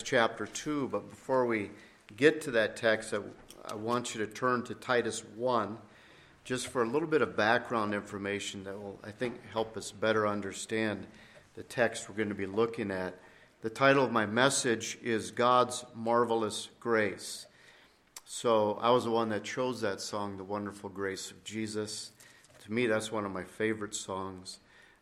chapter 2, but before we get to that text, I want you to turn to Titus 1, just for a little bit of background information that will, I think, help us better understand the text we're going to be looking at. The title of my message is God's Marvelous Grace. So I was the one that chose that song, The Wonderful Grace of Jesus. To me, that's one of my favorite songs.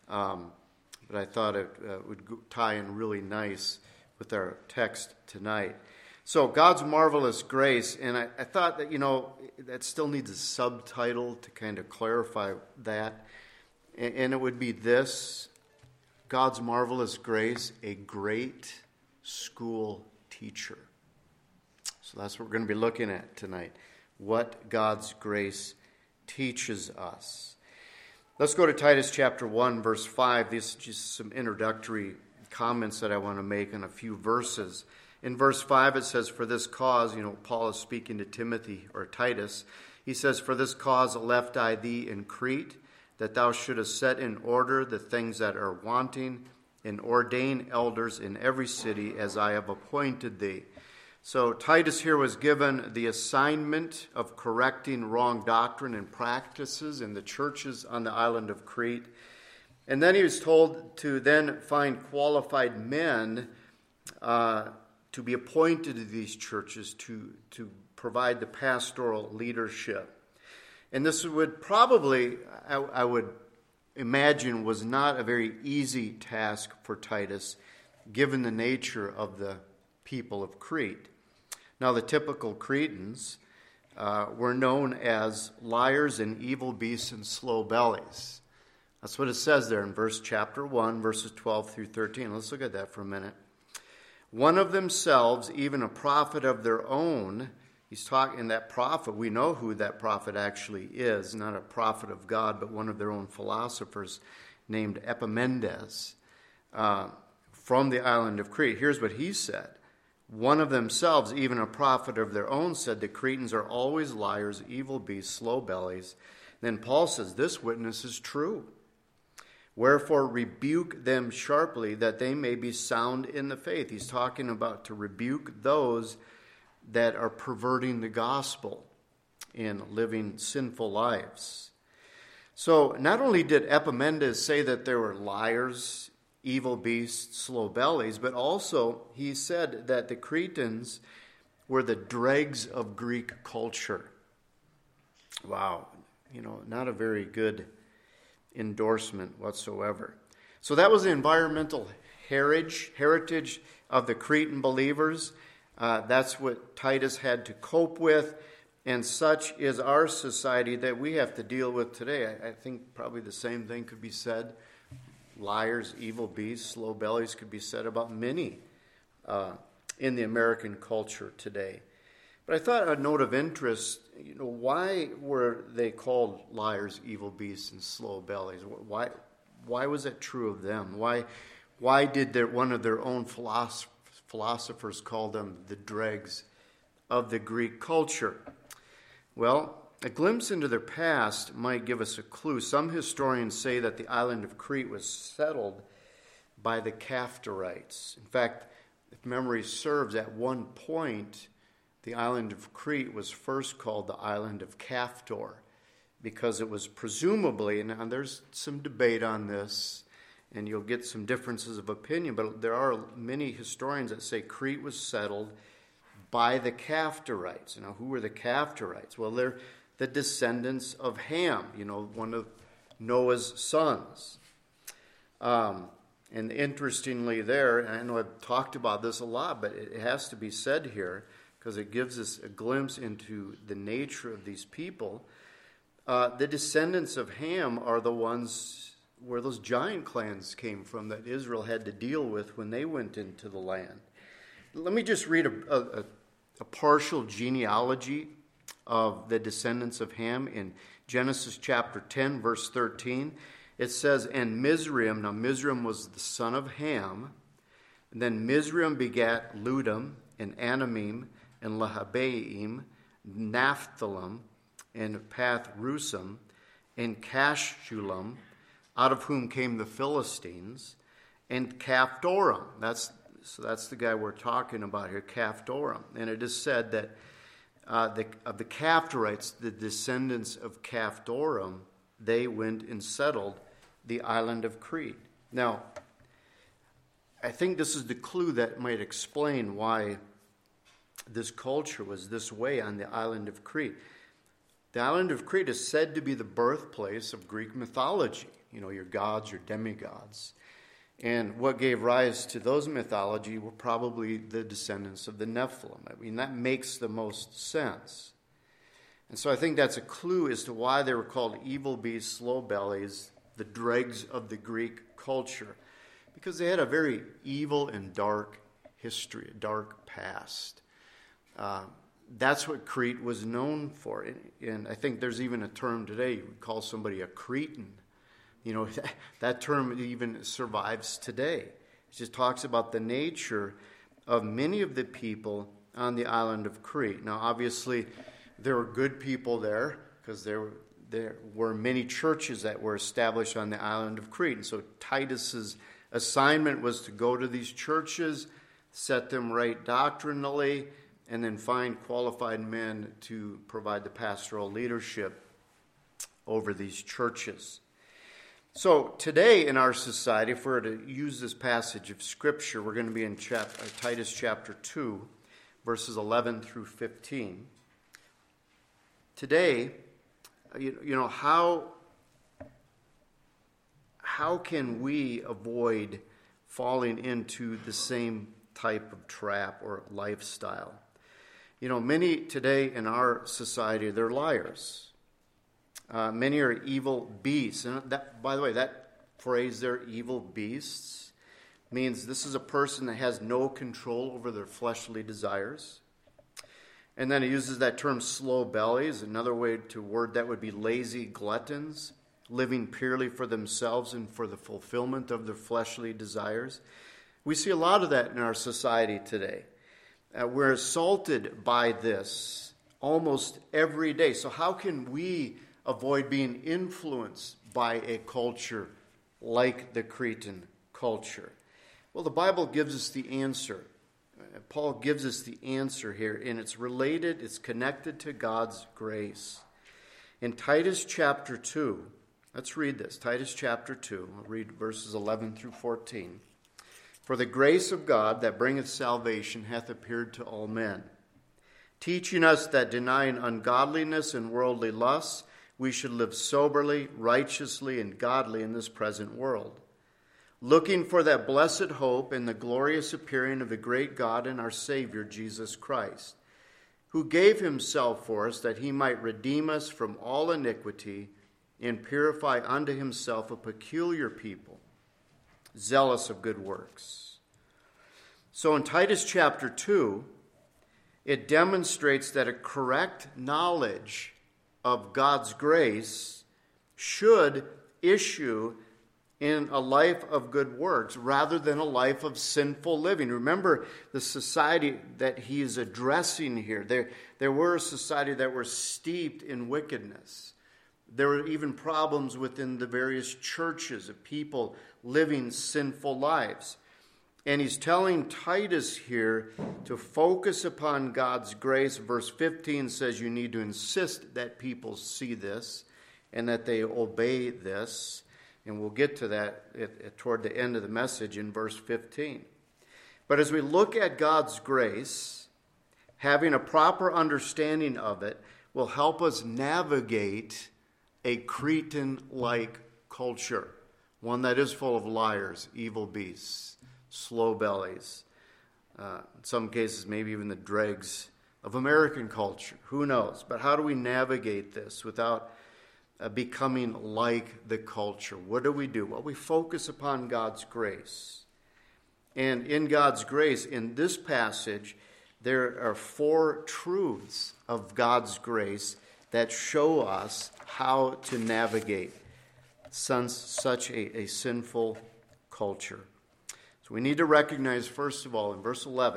But I thought it would tie in really nice with our text tonight. So God's marvelous grace, and I thought that, that still needs a subtitle to kind of clarify that. And it would be this: God's marvelous grace, a great school teacher. So that's what we're going to be looking at tonight, what God's grace teaches us. Let's go to Titus chapter 1, verse 5. These are just some introductory comments that I want to make on a few verses. In verse 5 it says, for this cause, Paul is speaking to Timothy or Titus. He says, for this cause left I thee in Crete, that thou shouldest set in order the things that are wanting, and ordain elders in every city as I have appointed thee. So Titus here was given the assignment of correcting wrong doctrine and practices in the churches on the island of Crete. And then he was told to then find qualified men to be appointed to these churches to provide the pastoral leadership. And this would probably, I would imagine, was not a very easy task for Titus, given the nature of the people of Crete. Now, the typical Cretans were known as liars and evil beasts and slow bellies. That's what it says there in chapter 1, verses 12 through 13. Let's look at that for a minute. One of themselves, even a prophet of their own. He's talking, that prophet, we know who that prophet actually is, not a prophet of God, but one of their own philosophers named Epimenides from the island of Crete. Here's what he said. One of themselves, even a prophet of their own, said the Cretans are always liars, evil beasts, slow bellies. Then Paul says, this witness is true. Wherefore rebuke them sharply, that they may be sound in the faith. He's talking about to rebuke those that are perverting the gospel and living sinful lives. So not only did Epimenides say that there were liars, evil beasts, slow bellies, but also he said that the Cretans were the dregs of Greek culture. Wow, not a very good endorsement whatsoever. So that was the environmental heritage of the Cretan believers. That's what Titus had to cope with, and such is our society that we have to deal with today. I think probably the same thing could be said. Liars, evil beasts, slow bellies could be said about many in the American culture today. But I thought a note of interest, why were they called liars, evil beasts, and slow bellies? Why was it true of them? Why did one of their own philosophers call them the dregs of the Greek culture? Well, a glimpse into their past might give us a clue. Some historians say that the island of Crete was settled by the Caphtorites. In fact, if memory serves, at one point, the island of Crete was first called the island of Caphtor, because it was presumably, and there's some debate on this, and you'll get some differences of opinion, but there are many historians that say Crete was settled by the Caphtorites. Who were the Caphtorites? Well, they're the descendants of Ham, one of Noah's sons. And interestingly there, and I know I've talked about this a lot, but it has to be said here because it gives us a glimpse into the nature of these people. The descendants of Ham are the ones where those giant clans came from that Israel had to deal with when they went into the land. Let me just read a partial genealogy of the descendants of Ham in Genesis chapter 10, verse 13. It says, and Mizraim, now Mizraim was the son of Ham, and then Mizraim begat Ludam, and Anamim, and Lahabaim, Naphthalim, and Path-Rusam, and Cashulam, out of whom came the Philistines, and Caphtorim. That's So that's the guy we're talking about here, Caphtorim. And it is said that of the Caphtorites, the descendants of Caphtorim, they went and settled the island of Crete. Now, I think this is the clue that might explain why this culture was this way on the island of Crete. The island of Crete is said to be the birthplace of Greek mythology. You know, your gods, your demigods. And what gave rise to those mythology were probably the descendants of the Nephilim. I mean, that makes the most sense. And so I think that's a clue as to why they were called evil beasts, slow bellies, the dregs of the Greek culture. Because they had a very evil and dark history, a dark past. That's what Crete was known for. And I think there's even a term today, you would call somebody a Cretan. You know, that term even survives today. It just talks about the nature of many of the people on the island of Crete. Now, obviously, there were good people there because there were many churches that were established on the island of Crete. And so Titus's assignment was to go to these churches, set them right doctrinally, and then find qualified men to provide the pastoral leadership over these churches. So today in our society, if we're to use this passage of Scripture, we're going to be in Titus chapter 2, verses 11 through 15. Today, how can we avoid falling into the same type of trap or lifestyle? You know, many today in our society, they're liars. Many are evil beasts. And that, by the way, that phrase there, evil beasts, means this is a person that has no control over their fleshly desires. And then it uses that term slow bellies. Another way to word that would be lazy gluttons, living purely for themselves and for the fulfillment of their fleshly desires. We see a lot of that in our society today. We're assaulted by this almost every day. So how can we avoid being influenced by a culture like the Cretan culture? Well, the Bible gives us the answer. Paul gives us the answer here, and it's related, it's connected to God's grace. In Titus chapter 2, let's read this. Titus chapter 2, I'll read verses 11 through 14. For the grace of God that bringeth salvation hath appeared to all men, teaching us that denying ungodliness and worldly lusts, we should live soberly, righteously, and godly in this present world, looking for that blessed hope and the glorious appearing of the great God and our Savior, Jesus Christ, who gave himself for us that he might redeem us from all iniquity and purify unto himself a peculiar people, zealous of good works. So in Titus chapter 2, it demonstrates that a correct knowledge of God's grace should issue in a life of good works rather than a life of sinful living. Remember the society that he is addressing here. There were a society that were steeped in wickedness. There were even problems within the various churches of people living sinful lives. And he's telling Titus here to focus upon God's grace. Verse 15 says you need to insist that people see this and that they obey this. And we'll get to that toward the end of the message in verse 15. But as we look at God's grace, having a proper understanding of it will help us navigate a Cretan-like culture, one that is full of liars, evil beasts, slow bellies, in some cases maybe even the dregs of American culture. Who knows? But how do we navigate this without becoming like the culture? What do? Well, we focus upon God's grace. And in God's grace, in this passage, there are 4 truths of God's grace that show us how to navigate such a sinful culture. So we need to recognize, first of all, in verse 11,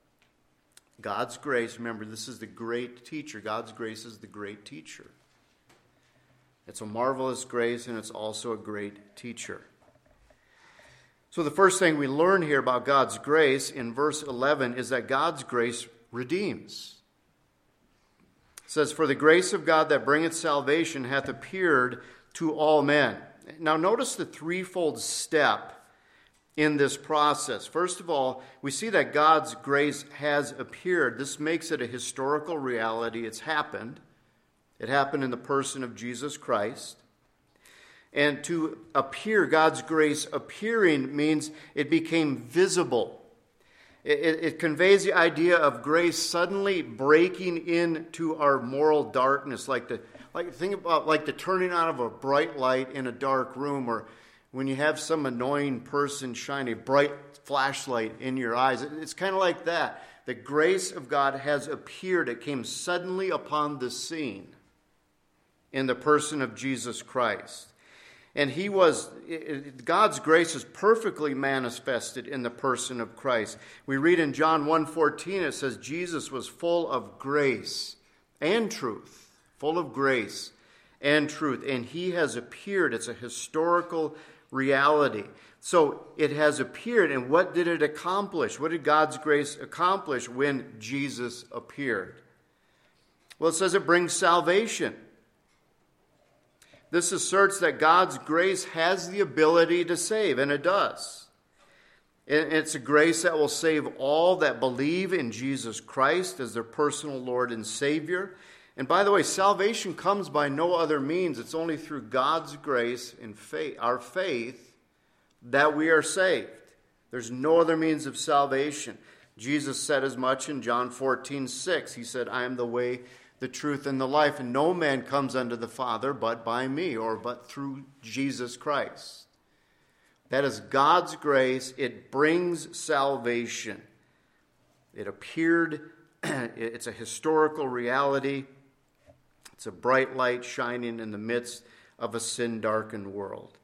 God's grace. Remember, this is the great teacher. God's grace is the great teacher. It's a marvelous grace, and it's also a great teacher. So the first thing we learn here about God's grace in verse 11 is that God's grace redeems. It says, "For the grace of God that bringeth salvation hath appeared to all men." Now notice the threefold step in this process. First of all, we see that God's grace has appeared. This makes it a historical reality. It's happened. It happened in the person of Jesus Christ. And to appear, God's grace appearing, means it became visible. It conveys the idea of grace suddenly breaking into our moral darkness, think about the turning on of a bright light in a dark room, or when you have some annoying person shine a bright flashlight in your eyes. It's kind of like that. The grace of God has appeared. It came suddenly upon the scene in the person of Jesus Christ. And God's grace is perfectly manifested in the person of Christ. We read in John 1:14, it says, Jesus was full of grace and truth. Full of grace and truth. And he has appeared. It's a historical reality. So it has appeared, and what did it accomplish? What did God's grace accomplish when Jesus appeared? Well, it says it brings salvation. This asserts that God's grace has the ability to save, and it does. It's a grace that will save all that believe in Jesus Christ as their personal Lord and Savior. And by the way, salvation comes by no other means. It's only through God's grace and faith, our faith, that we are saved. There's no other means of salvation. Jesus said as much in John 14:6. He said, "I am the way, the truth, and the life, and no man comes unto the Father but by me," or but through Jesus Christ. That is God's grace. It brings salvation. It appeared. It's a historical reality. It's a bright light shining in the midst of a sin-darkened world.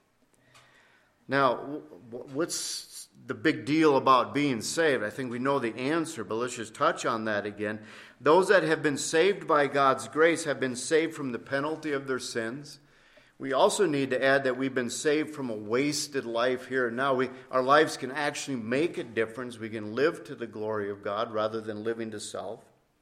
Now, what's the big deal about being saved? I think we know the answer, but let's just touch on that again. Those that have been saved by God's grace have been saved from the penalty of their sins. We also need to add that we've been saved from a wasted life here and now. Our lives can actually make a difference. We can live to the glory of God rather than living to self.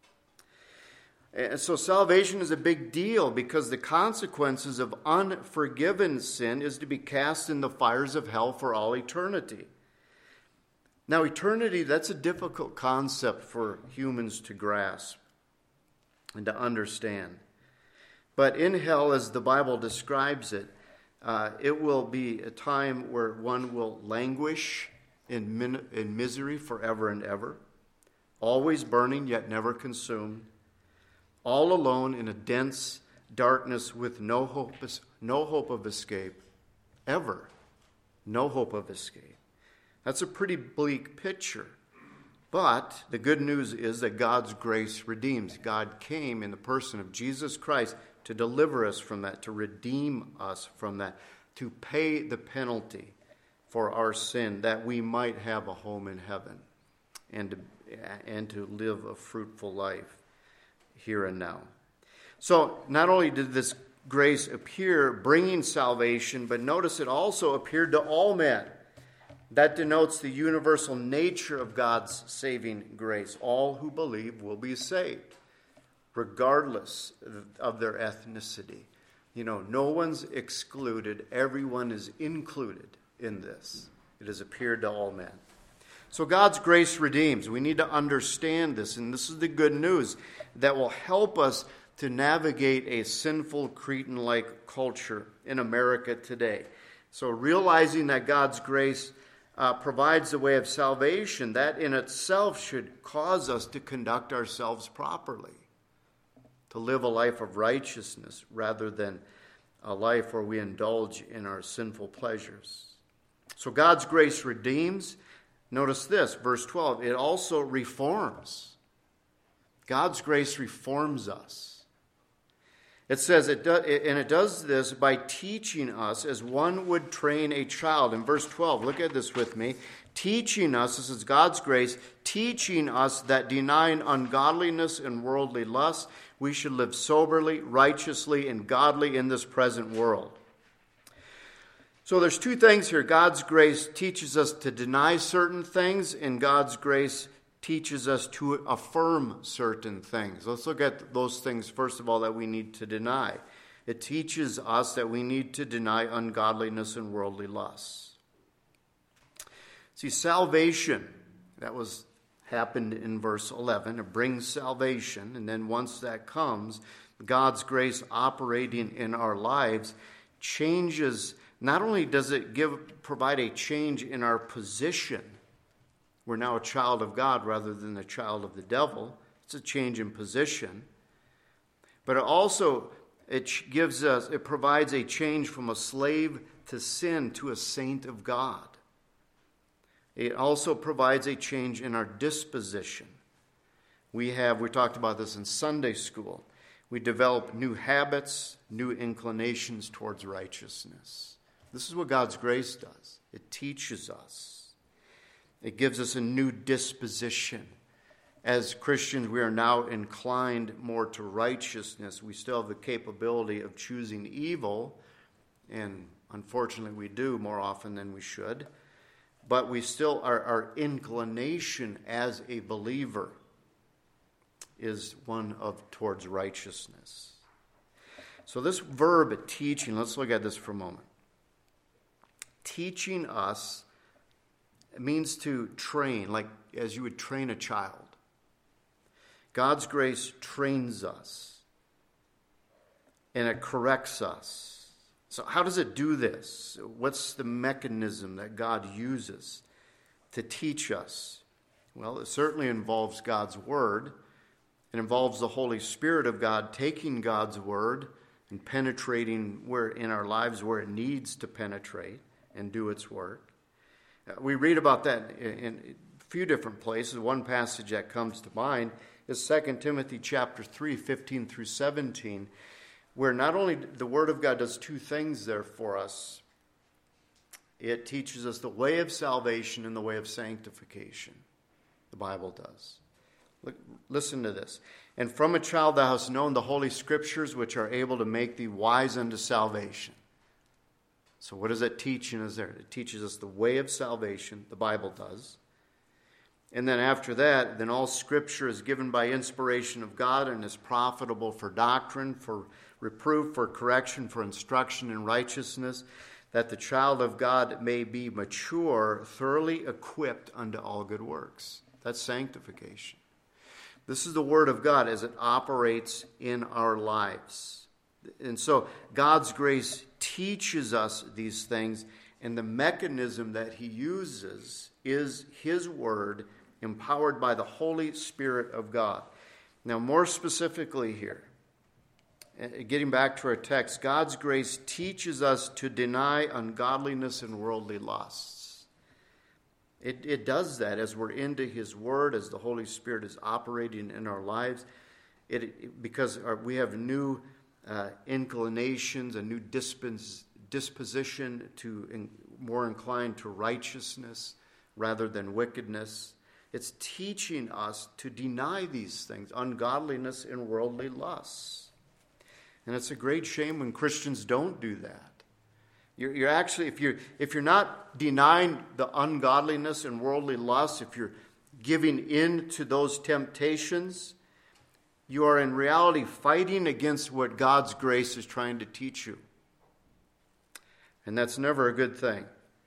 And so salvation is a big deal because the consequences of unforgiven sin is to be cast in the fires of hell for all eternity. Now, eternity, that's a difficult concept for humans to grasp and to understand. But in hell, as the Bible describes it, it will be a time where one will languish in misery forever and ever, always burning yet never consumed, all alone in a dense darkness with no hope of escape, ever. No hope of escape. That's a pretty bleak picture. But the good news is that God's grace redeems. God came in the person of Jesus Christ to deliver us from that, to redeem us from that, to pay the penalty for our sin, that we might have a home in heaven and to live a fruitful life here and now. So not only did this grace appear bringing salvation, but notice it also appeared to all men. That denotes the universal nature of God's saving grace. All who believe will be saved, regardless of their ethnicity. No one's excluded. Everyone is included in this. It has appeared to all men. So God's grace redeems. We need to understand this, and this is the good news that will help us to navigate a sinful Cretan-like culture in America today. So realizing that God's grace provides the way of salvation, that in itself should cause us to conduct ourselves properly, to live a life of righteousness rather than a life where we indulge in our sinful pleasures. So God's grace redeems. Notice this, verse 12, it also reforms. God's grace reforms us. It says, it does this by teaching us as one would train a child. In verse 12, look at this with me. Teaching us, this is God's grace, teaching us that denying ungodliness and worldly lust, we should live soberly, righteously, and godly in this present world. So there's two things here. God's grace teaches us to deny certain things, and God's grace teaches us to affirm certain things. Let's look at those things, first of all, that we need to deny. It teaches us that we need to deny ungodliness and worldly lusts. See, salvation, happened in verse 11. It brings salvation, and then once that comes, God's grace operating in our lives changes. Not only does it provide a change in our position, we're now a child of God rather than a child of the devil. It's a change in position. But it provides a change from a slave to sin to a saint of God. It also provides a change in our disposition. We talked about this in Sunday school. We develop new habits, new inclinations towards righteousness. This is what God's grace does. It teaches us. It gives us a new disposition. As Christians, we are now inclined more to righteousness. We still have the capability of choosing evil, and unfortunately we do more often than we should. But we still, our inclination as a believer is one towards righteousness. So this verb, teaching, let's look at this for a moment. Teaching us means to train, like as you would train a child. God's grace trains us, and it corrects us. So how does it do this? What's the mechanism that God uses to teach us? Well, it certainly involves God's Word. It involves the Holy Spirit of God taking God's Word and penetrating where in our lives where it needs to penetrate and do its work. We read about that in a few different places. One passage that comes to mind is 2 Timothy chapter 3, 15 through 17, where not only the Word of God does two things there for us, it teaches us the way of salvation and the way of sanctification. The Bible does. Listen to this. And from a child thou hast known the Holy Scriptures, which are able to make thee wise unto salvation. So what is that teaching us there? It teaches us the way of salvation. The Bible does. And then after that, then all Scripture is given by inspiration of God and is profitable for doctrine, for reproof, for correction, for instruction in righteousness, that the child of God may be mature, thoroughly equipped unto all good works. That's sanctification. This is the Word of God as it operates in our lives. And so God's grace teaches us these things, and the mechanism that He uses is His Word, empowered by the Holy Spirit of God. Now, more specifically here, getting back to our text, God's grace teaches us to deny ungodliness and worldly lusts. It does that as we're into His Word, as the Holy Spirit is operating in our lives, because we have new inclinations, a new disposition to more inclined to righteousness rather than wickedness. It's teaching us to deny these things, ungodliness and worldly lusts. And it's a great shame when Christians don't do that. You're actually, if you're not denying the ungodliness and worldly lusts, if you're giving in to those temptations, you are in reality fighting against what God's grace is trying to teach you. And that's never a good thing.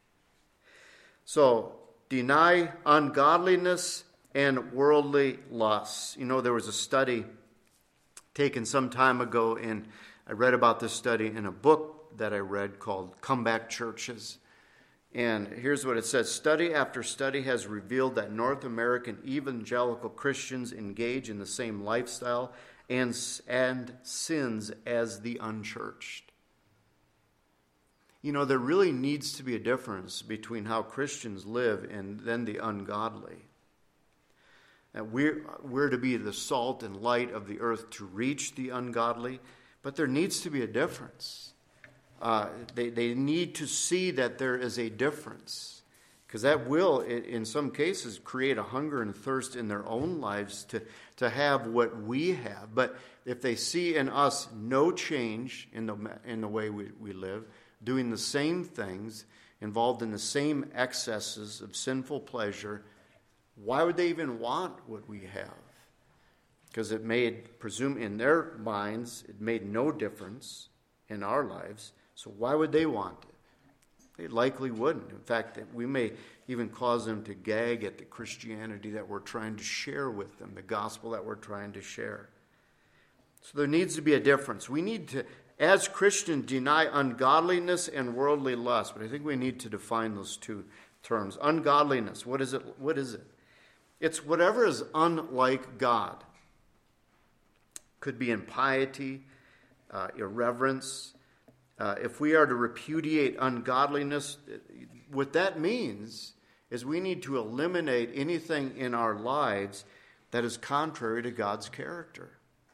So, deny ungodliness and worldly lusts. You know, there was a study taken some time ago, and I read about this study in a book that I read called Comeback Churches. And here's what it says. Study after study has revealed that North American evangelical Christians engage in the same lifestyle and sins as the unchurched. You know, there really needs to be a difference between how Christians live and then the ungodly. And we're to be the salt and light of the earth to reach the ungodly, but there needs to be a difference. They need to see that there is a difference, because that will, in some cases, create a hunger and thirst in their own lives to have what we have. But if they see in us no change in the way we live, doing the same things, involved in the same excesses of sinful pleasure, why would they even want what we have? Because it made, presume in their minds, it made no difference in our lives. So why would they want it? They likely wouldn't. In fact, we may even cause them to gag at the Christianity that we're trying to share with them, the gospel that we're trying to share. So there needs to be a difference. We need to, as Christians, deny ungodliness and worldly lust. But I think we need to define those two terms. Ungodliness, what is it? What is it? It's whatever is unlike God. Could be impiety, irreverence. If we are to repudiate ungodliness, what that means is we need to eliminate anything in our lives that is contrary to God's character.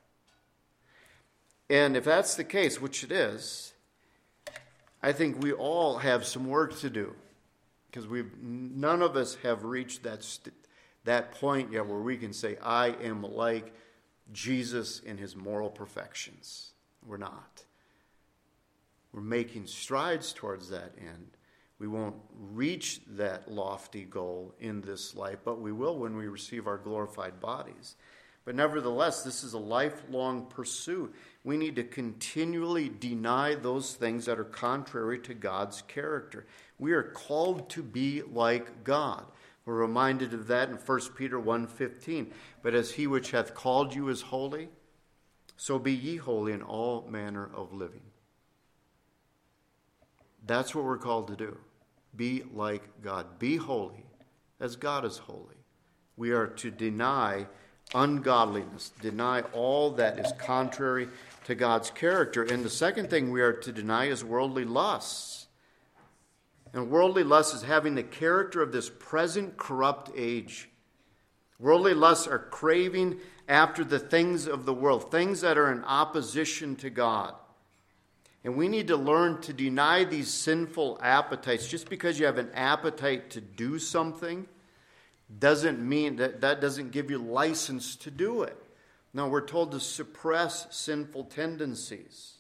And if that's the case, which it is, I think we all have some work to do, because none of us have reached that point yet where we can say, I am like Jesus in his moral perfections. We're not. We're making strides towards that end. We won't reach that lofty goal in this life, but we will when we receive our glorified bodies. But nevertheless, this is a lifelong pursuit. We need to continually deny those things that are contrary to God's character. We are called to be like God. We're reminded of that in 1 Peter 1:15. But as he which hath called you is holy, so be ye holy in all manner of living. That's what we're called to do. Be like God. Be holy as God is holy. We are to deny ungodliness, deny all that is contrary to God's character. And the second thing we are to deny is worldly lusts. And worldly lust is having the character of this present corrupt age. Worldly lusts are craving after the things of the world, things that are in opposition to God. And we need to learn to deny these sinful appetites. Just because you have an appetite to do something doesn't mean that doesn't give you license to do it. No, we're told to suppress sinful tendencies.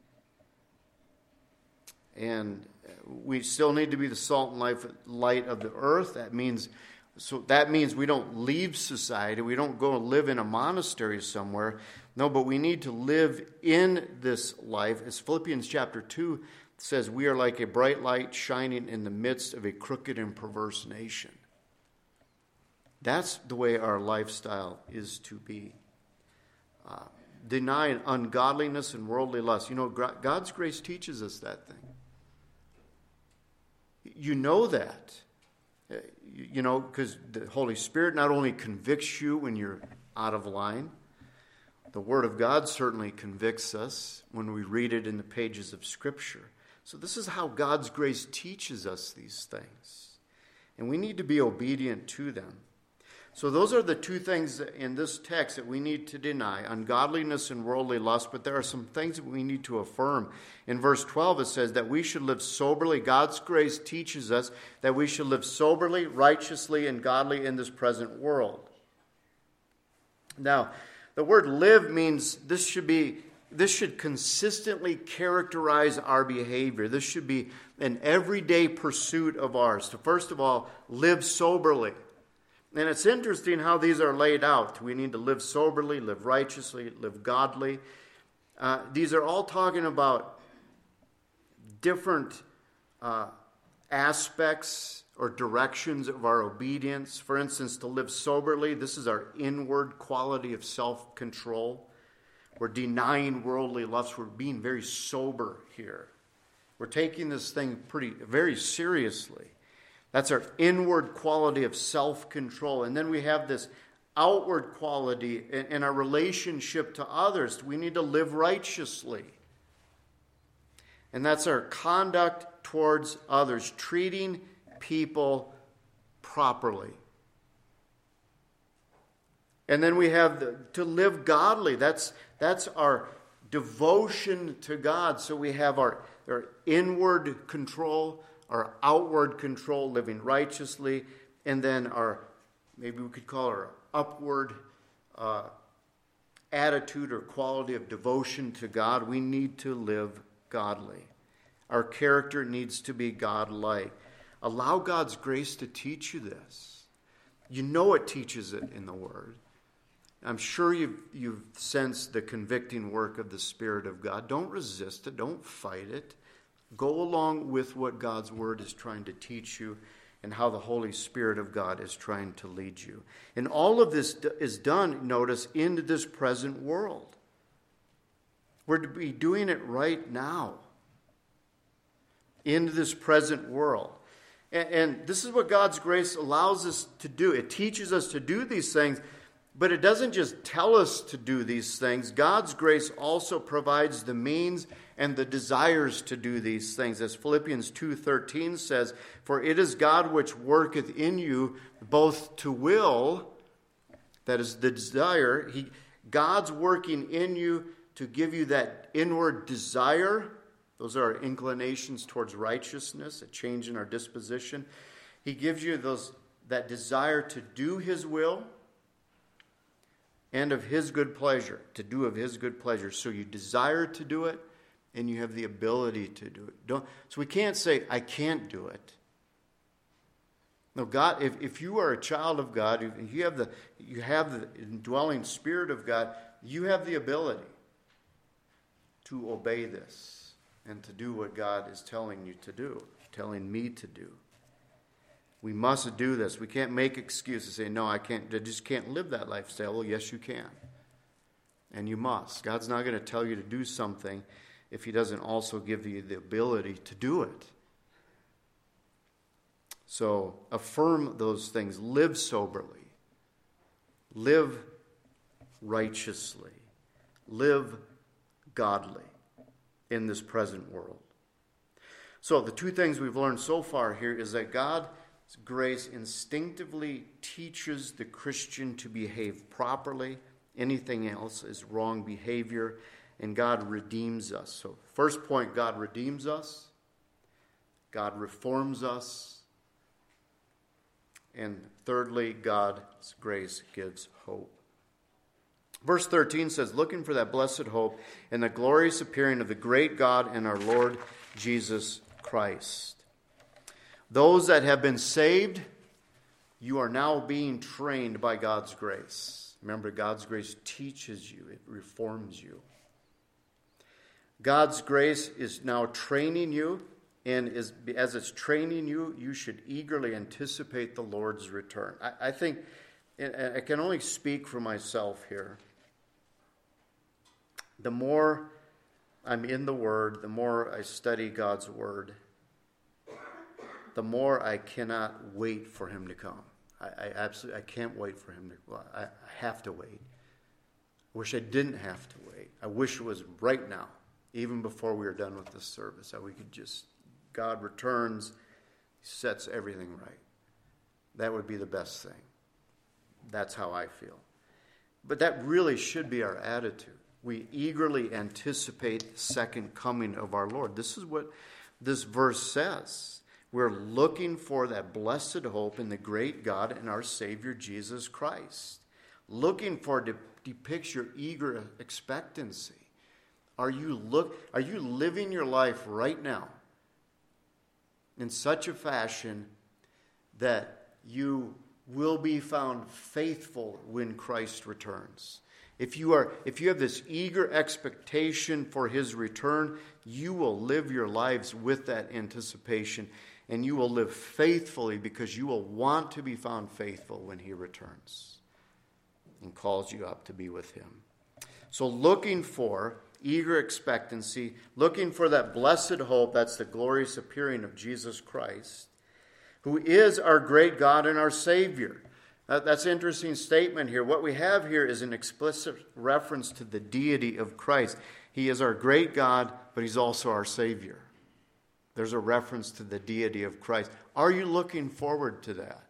And we still need to be the salt and light of the earth. That means we don't leave society. We don't go live in a monastery somewhere. No, but we need to live in this life. As Philippians chapter 2 says, we are like a bright light shining in the midst of a crooked and perverse nation. That's the way our lifestyle is to be. Denying ungodliness and worldly lust. You know, God's grace teaches us that thing. You know that. You know, because the Holy Spirit not only convicts you when you're out of line, the Word of God certainly convicts us when we read it in the pages of Scripture. So this is how God's grace teaches us these things. And we need to be obedient to them. So those are the two things in this text that we need to deny, ungodliness and worldly lust, but there are some things that we need to affirm. In verse 12 it says that we should live soberly. God's grace teaches us that we should live soberly, righteously, and godly in this present world. Now, the word live means this should consistently characterize our behavior. This should be an everyday pursuit of ours. To first of all, live soberly. And it's interesting how these are laid out. We need to live soberly, live righteously, live godly. These are all talking about different aspects or directions of our obedience. For instance, to live soberly, this is our inward quality of self-control. We're denying worldly lust. We're being very sober here. We're taking this thing very seriously. That's our inward quality of self-control. And then we have this outward quality in our relationship to others. We need to live righteously. And that's our conduct towards others, treating people properly. And then we have to live godly. That's our devotion to God. So we have our inward control, our outward control, living righteously, and then maybe we could call it our upward attitude or quality of devotion to God. We need to live godly. Our character needs to be God-like. Allow God's grace to teach you this. You know it teaches it in the Word. I'm sure you've sensed the convicting work of the Spirit of God. Don't resist it. Don't fight it. Go along with what God's Word is trying to teach you and how the Holy Spirit of God is trying to lead you. And all of this is done, notice, in this present world. We're to be doing it right now. In this present world. And this is what God's grace allows us to do. It teaches us to do these things, but it doesn't just tell us to do these things. God's grace also provides the means and the desires to do these things. As Philippians 2:13 says, "For it is God which worketh in you both to will," that is the desire. God's working in you to give you that inward desire. Those are our inclinations towards righteousness, a change in our disposition. He gives you that desire to do His will and of His good pleasure, to do of His good pleasure. So you desire to do it, and you have the ability to do it. So we can't say, "I can't do it." No, God. If you are a child of God, if you have the indwelling Spirit of God, you have the ability to obey this and to do what God is telling you to do, telling me to do. We must do this. We can't make excuses, say, "No, I can't. I just can't live that lifestyle." Well, yes, you can. And you must. God's not going to tell you to do something if He doesn't also give you the ability to do it. So affirm those things. Live soberly. Live righteously. Live godly in this present world. So the two things we've learned so far here is that God's grace instinctively teaches the Christian to behave properly. Anything else is wrong behavior, and God redeems us. So first point, God redeems us. God reforms us. And thirdly, God's grace gives hope. Verse 13 says, "Looking for that blessed hope and the glorious appearing of the great God and our Lord Jesus Christ." Those that have been saved, you are now being trained by God's grace. Remember, God's grace teaches you. It reforms you. God's grace is now training you, and as it's training you, you should eagerly anticipate the Lord's return. I think, and I can only speak for myself here, the more I'm in the Word, the more I study God's Word, the more I cannot wait for Him to come. I can't wait for Him to. I have to wait. I wish I didn't have to wait. I wish it was right now, even before we were done with this service, that we could just, God returns, sets everything right. That would be the best thing. That's how I feel. But that really should be our attitude. We eagerly anticipate the second coming of our Lord. This is what this verse says. We're looking for that blessed hope in the great God and our Savior Jesus Christ. Looking for depicts your eager expectancy. Are you living your life right now in such a fashion that you will be found faithful when Christ returns? If you have this eager expectation for His return, you will live your lives with that anticipation, and you will live faithfully because you will want to be found faithful when He returns and calls you up to be with Him. So looking for eager expectancy, looking for that blessed hope, that's the glorious appearing of Jesus Christ, who is our great God and our Savior. That's an interesting statement here. What we have here is an explicit reference to the deity of Christ. He is our great God, but He's also our Savior. There's a reference to the deity of Christ. Are you looking forward to that?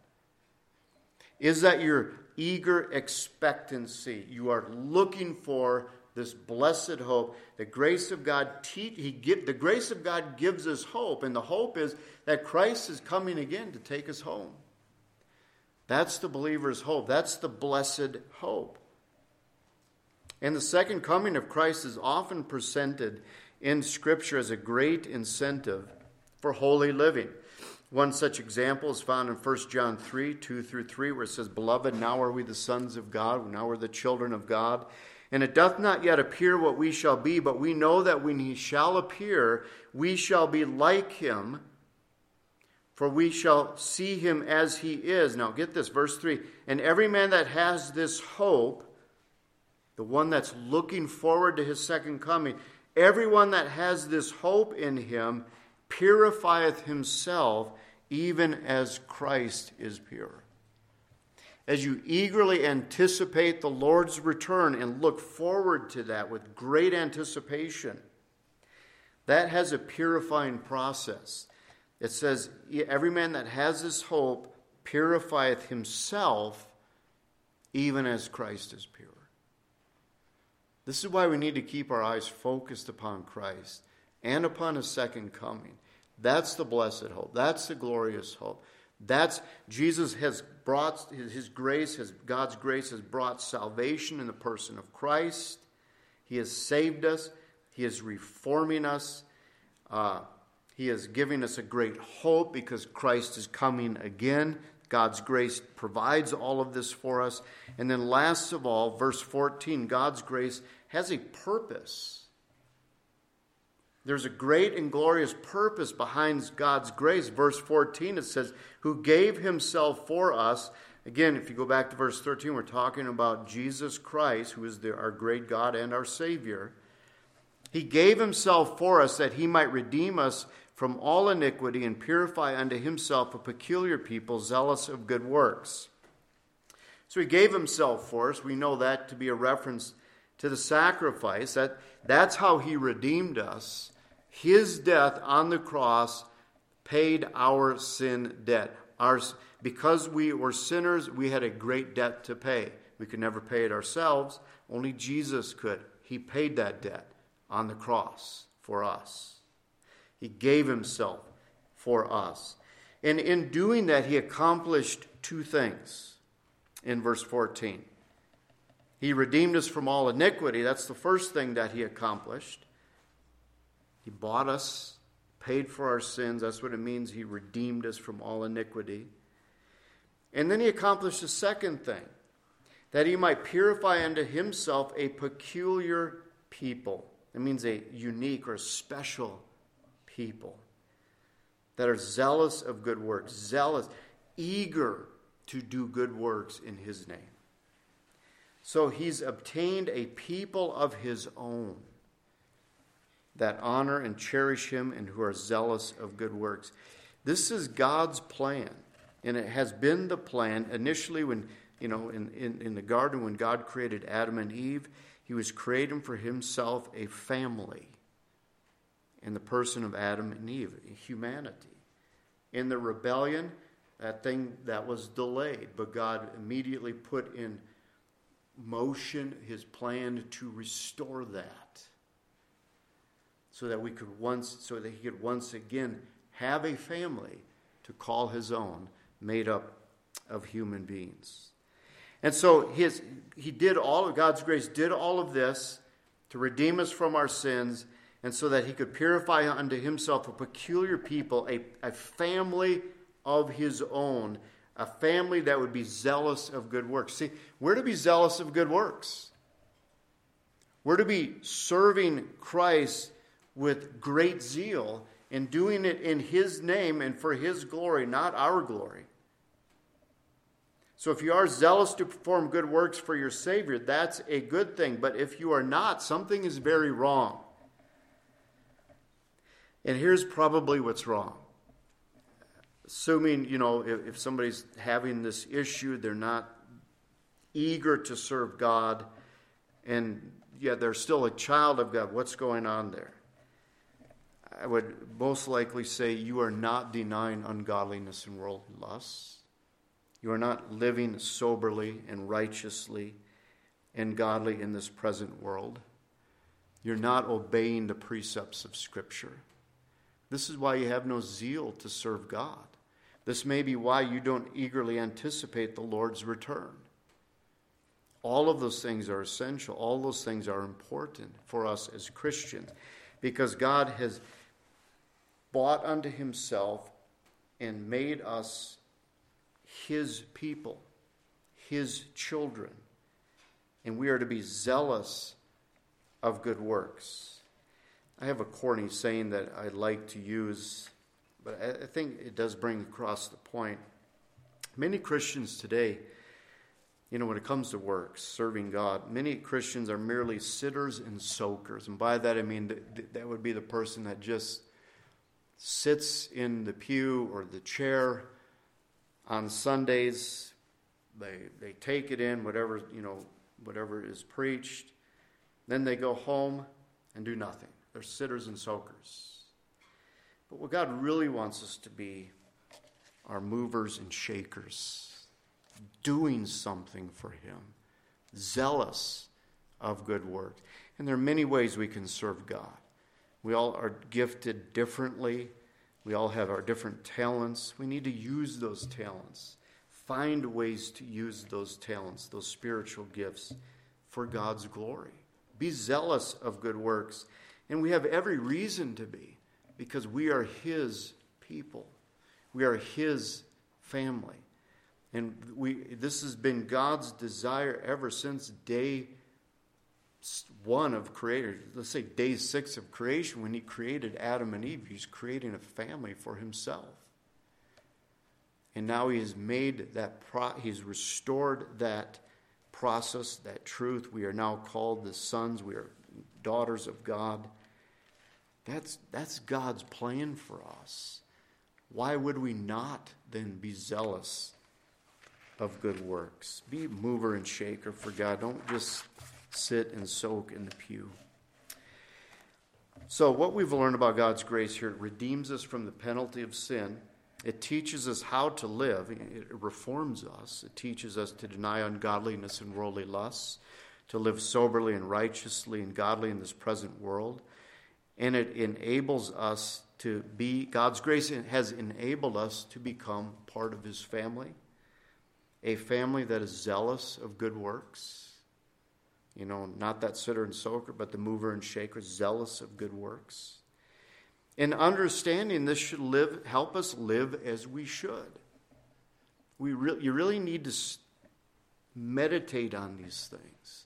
Is that your eager expectancy? You are looking for this blessed hope. The grace of God, the grace of God gives us hope, and the hope is that Christ is coming again to take us home. That's the believer's hope. That's the blessed hope. And the second coming of Christ is often presented in Scripture as a great incentive for holy living. One such example is found in 1 John 3, 2 through 3, where it says, "Beloved, now are we the sons of God, now we're the children of God. And it doth not yet appear what we shall be, but we know that when he shall appear, we shall be like him, for we shall see him as he is." Now get this, verse 3. "And every man that has this hope," the one that's looking forward to his second coming, "everyone that has this hope in him purifieth himself, even as Christ is pure." As you eagerly anticipate the Lord's return and look forward to that with great anticipation, that has a purifying process. It says, "Every man that has this hope purifieth himself, even as Christ is pure." This is why we need to keep our eyes focused upon Christ and upon his second coming. That's the blessed hope. That's the glorious hope. Jesus has brought his grace, God's grace has brought salvation in the person of Christ. He has saved us. He is reforming us. He is giving us a great hope because Christ is coming again. God's grace provides all of this for us. And then last of all, verse 14, God's grace has a purpose. There's a great and glorious purpose behind God's grace. Verse 14, it says, "Who gave himself for us." Again, if you go back to verse 13, we're talking about Jesus Christ, who is our great God and our Savior. "He gave himself for us that he might redeem us from all iniquity and purify unto himself a peculiar people, zealous of good works." So he gave himself for us. We know that to be a reference to the sacrifice. That's how he redeemed us. His death on the cross paid our sin debt. Because we were sinners, we had a great debt to pay. We could never pay it ourselves. Only Jesus could. He paid that debt on the cross for us. He gave himself for us. And in doing that, he accomplished two things in verse 14. He redeemed us from all iniquity. That's the first thing that he accomplished. He bought us, paid for our sins. That's what it means. He redeemed us from all iniquity. And then he accomplished a second thing, that he might purify unto himself a peculiar people. It means a unique or special people that are zealous of good works, zealous, eager to do good works in his name. So he's obtained a people of his own that honor and cherish him and who are zealous of good works. This is God's plan, and it has been the plan initially when, in the garden when God created Adam and Eve. He was creating for himself a family in the person of Adam and Eve, humanity. In the rebellion, that thing that was delayed, but God immediately put in motion his plan to restore that, so that he could once again have a family to call his own, made up of human beings. And so God's grace did all of this to redeem us from our sins, and so that he could purify unto himself a peculiar people, a family of his own, a family that would be zealous of good works. See, we're to be zealous of good works. We're to be serving Christ with great zeal and doing it in his name and for his glory, not our glory. So if you are zealous to perform good works for your Savior, that's a good thing. But if you are not, something is very wrong. And here's probably what's wrong. Assuming, if somebody's having this issue, they're not eager to serve God, and yet they're still a child of God, what's going on there? I would most likely say you are not denying ungodliness and worldly lusts. You are not living soberly and righteously and godly in this present world. You're not obeying the precepts of Scripture. This is why you have no zeal to serve God. This may be why you don't eagerly anticipate the Lord's return. All of those things are essential. All those things are important for us as Christians. because God has bought unto himself and made us his people, his children. And we are to be zealous of good works. I have a corny saying that I like to use, but I think it does bring across the point. Many Christians today, when it comes to works, serving God, many Christians are merely sitters and soakers. And by that I mean that would be the person that just sits in the pew or the chair on Sundays. They take it in, whatever is preached. Then they go home and do nothing. They're sitters and soakers. But what God really wants us to be are movers and shakers, doing something for him, zealous of good work. And there are many ways we can serve God. We all are gifted differently. We all have our different talents. We need to use those talents. Find ways to use those talents, those spiritual gifts, for God's glory. Be zealous of good works. And we have every reason to be, because we are his people. We are his family. And this has been God's desire ever since day 1 of creation. Let's say day 6 of creation, when he created Adam and Eve. He's creating a family for himself. And now he has made he's restored that process, that truth. We are now called the sons. We are daughters of God. That's God's plan for us. Why would we not then be zealous of good works? Be mover and shaker for God. Don't just sit and soak in the pew. So what we've learned about God's grace here, it redeems us from the penalty of sin. It teaches us how to live. It reforms us. It teaches us to deny ungodliness and worldly lusts, to live soberly and righteously and godly in this present world. And it enables us to be, God's grace has enabled us to become part of his family, a family that is zealous of good works. Not that sitter and soaker, but the mover and shaker, zealous of good works. And understanding this should help us live as we should. You really need to meditate on these things.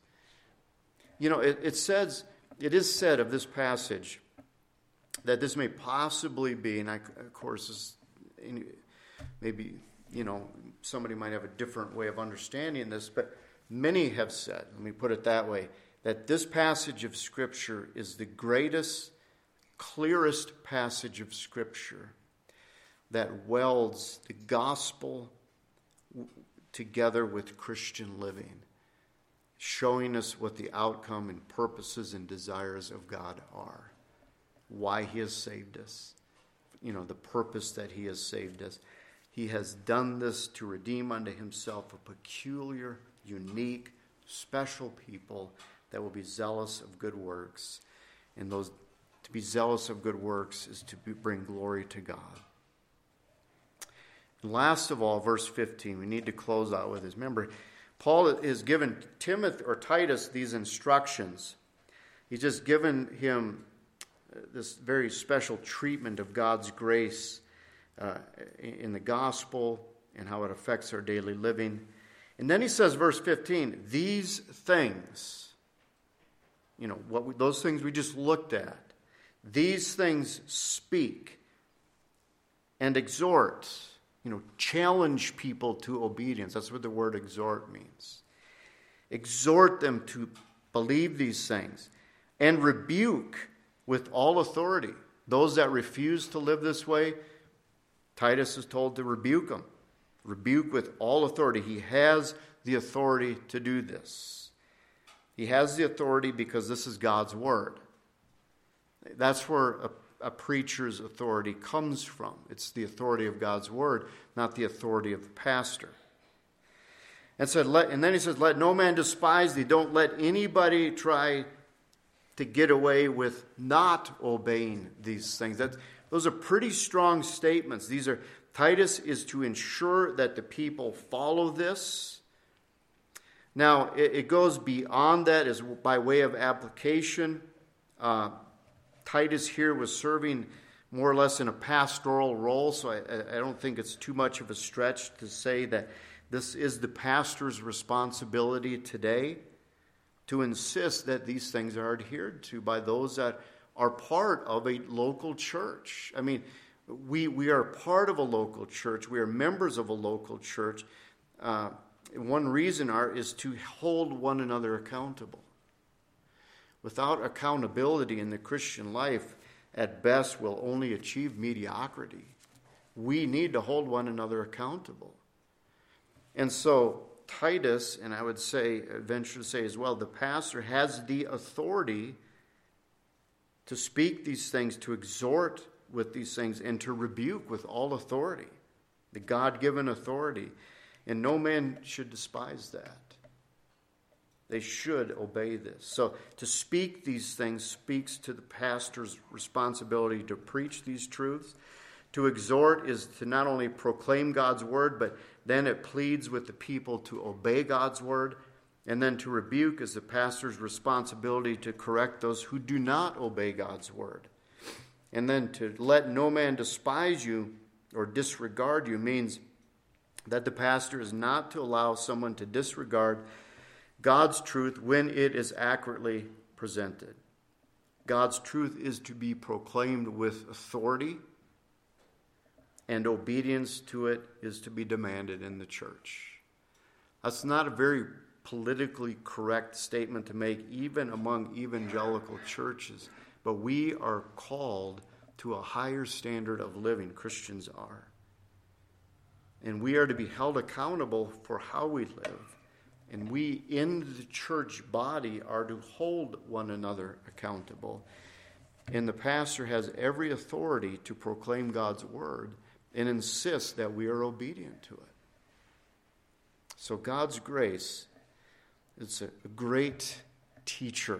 It is said of this passage that this may possibly be, and of course, maybe, somebody might have a different way of understanding this, but many have said, let me put it that way, that this passage of Scripture is the greatest, clearest passage of Scripture that welds the gospel together with Christian living, showing us what the outcome and purposes and desires of God are, why he has saved us, the purpose that he has saved us. He has done this to redeem unto himself a peculiar, unique, special people that will be zealous of good works. And to be zealous of good works is to bring glory to God. And last of all, verse 15, we need to close out with this. Remember, Paul has given Timothy or Titus these instructions. He's just given him this very special treatment of God's grace in the gospel and how it affects our daily living. And then he says, verse 15, these things, those things we just looked at, these things speak and exhort, challenge people to obedience. That's what the word exhort means. Exhort them to believe these things and rebuke with all authority. Those that refuse to live this way, Titus is told to rebuke them. Rebuke with all authority. He has the authority to do this. He has the authority because this is God's word. That's where a preacher's authority comes from. It's the authority of God's word, not the authority of the pastor. And then he says, let no man despise thee. Don't let anybody try to get away with not obeying these things. Those are pretty strong statements. Titus is to ensure that the people follow this. Now, it goes beyond that as by way of application. Titus here was serving more or less in a pastoral role, so I don't think it's too much of a stretch to say that this is the pastor's responsibility today to insist that these things are adhered to by those that are part of a local church. I mean, we are part of a local church. We are members of a local church. One reason is to hold one another accountable. Without accountability in the Christian life, at best, we'll only achieve mediocrity. We need to hold one another accountable. And so Titus, and I would venture to say as well, the pastor has the authority to speak these things, to exhort with these things, and to rebuke with all authority, the God-given authority. And no man should despise that. They should obey this. So to speak these things speaks to the pastor's responsibility to preach these truths. To exhort is to not only proclaim God's word, but then it pleads with the people to obey God's word. And then to rebuke is the pastor's responsibility to correct those who do not obey God's word. And then to let no man despise you or disregard you means that the pastor is not to allow someone to disregard God's truth when it is accurately presented. God's truth is to be proclaimed with authority, and obedience to it is to be demanded in the church. That's not a very politically correct statement to make, even among evangelical churches, but we are called to a higher standard of living. Christians are. And we are to be held accountable for how we live. And we in the church body are to hold one another accountable. And the pastor has every authority to proclaim God's word and insist that we are obedient to it. So God's grace is a great teacher.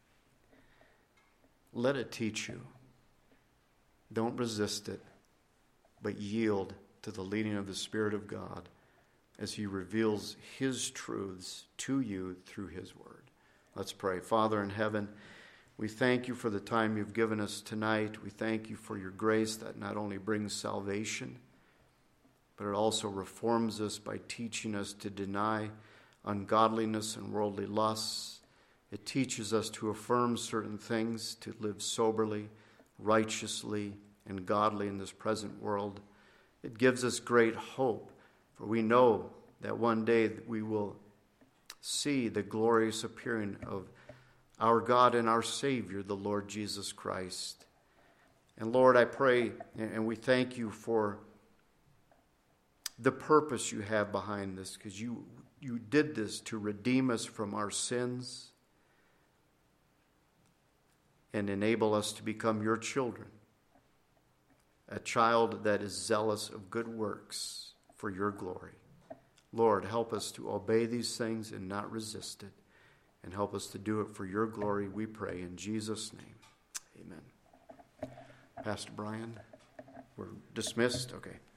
Let it teach you. Don't resist it, but yield to the leading of the Spirit of God as he reveals his truths to you through his word. Let's pray. Father in heaven, we thank you for the time you've given us tonight. We thank you for your grace that not only brings salvation, but it also reforms us by teaching us to deny ungodliness and worldly lusts. It teaches us to affirm certain things, to live soberly, righteously, and godly in this present world. It gives us great hope, for we know that one day we will see the glorious appearing of our God and our Savior, the Lord Jesus Christ. And Lord, I pray, and we thank you for the purpose you have behind this, because you did this to redeem us from our sins and enable us to become your children, a child that is zealous of good works for your glory. Lord, help us to obey these things and not resist it, and help us to do it for your glory, we pray in Jesus' name. Amen. Pastor Brian, we're dismissed? Okay.